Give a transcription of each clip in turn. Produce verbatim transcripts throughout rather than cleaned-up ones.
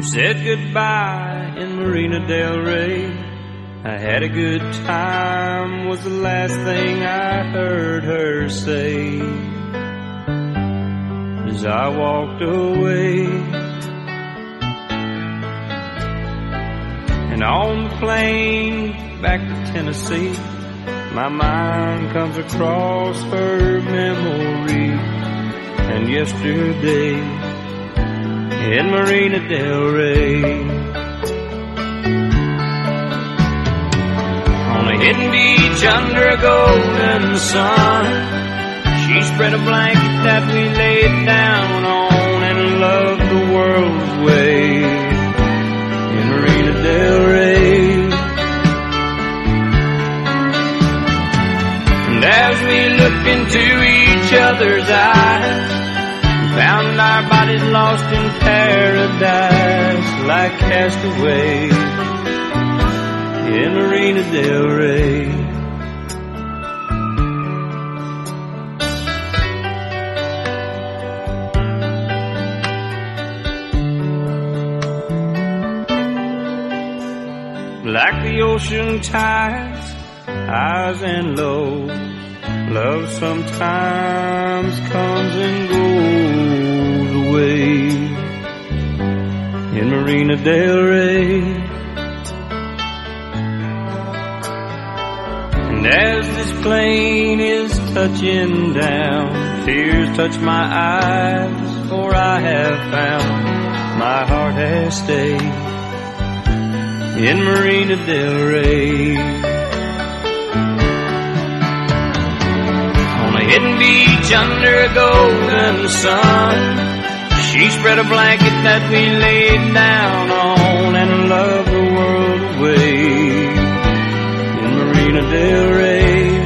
said goodbye in Marina del Rey. I had a good time was the last thing I heard her say as I walked away. And on the plane back to Tennessee, my mind comes across her memory and yesterday in Marina del Rey. On a hidden beach under a golden sun, she spread a blanket that we laid down on and loved the world away in Marina del Rey. And as we looked into each other's eyes, found our bodies lost in paradise like castaways in Marina del Rey. Like the ocean tides, highs and lows, love sometimes comes and goes away in Marina del Rey. And as this plane is touching down, tears touch my eyes, for I have found my heart has stayed in Marina del Rey. On a hidden beach under a golden sun, she spread a blanket that we laid down on and loved the world away in Marina del Rey.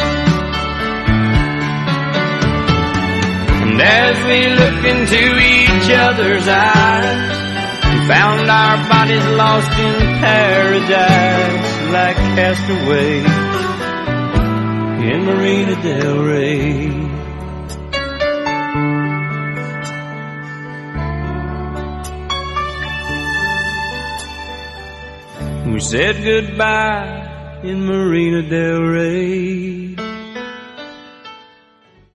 And as we looked into each other's eyes, we found our bodies lost in paradise like castaways in Marina del Rey. We said goodbye in Marina del Rey.